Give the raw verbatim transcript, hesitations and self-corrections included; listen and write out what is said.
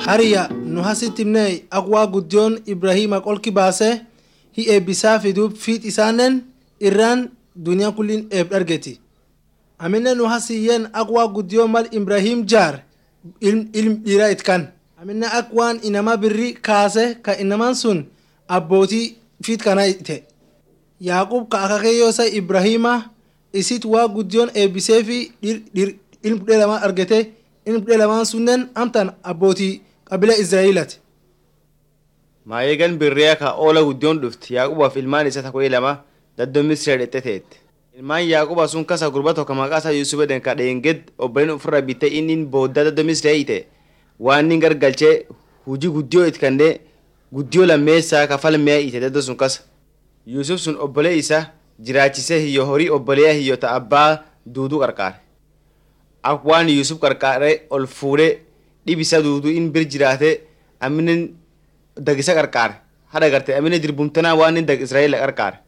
Hariya nu hasitimnei aqwa guddion Ibrahima qolki baase hi eebbisaa fidub fiit isaanen irraan duniyaa kullin eeb argeti. Amine nu hasiyyen aqwa guddion mal Ibrahim jaar ilm ilm dhiiraa itkan. Amine aqwaan inama birri kaase ka inaman sun abbootii fiit kana ite. Yaaqub ka akakeeyyosa Ibrahima isit waa guddion eebbisee fi ilm kudhee lamaan argete ilm kudhee lamaan sunnen amtan abbootii qabila Israa'ilati. Maayeegan birriyaa ka oola guddion dhufti Yaaqubaaf ilmaan isa takoo lama daddoo Misiree dhette teette. Ilmaan Yaaquba sun kasa gurba tokko maqaa isaa Yuusuf eden ka dheenged obboleen ofirra bitte inni booddaa daddoo Misiree ite waan inni gargalchee hujii guddiyoo itkannee guddiyoo lammeessaa ka falmee ite daddoo sun kasa. Yuusuf sun obbolee isa jiraachisee hiyyo horii obboleeyaa hiyyo ta abbaa duuduu qarqaare. Ak waan Yuusuf qarqaaree ol fuudhee dhibisa duuduu in bir jiraate aminen dagisa qarqaare. Hada garte aminen dirbumtanaa waan in dag Israa'eel qarqaare.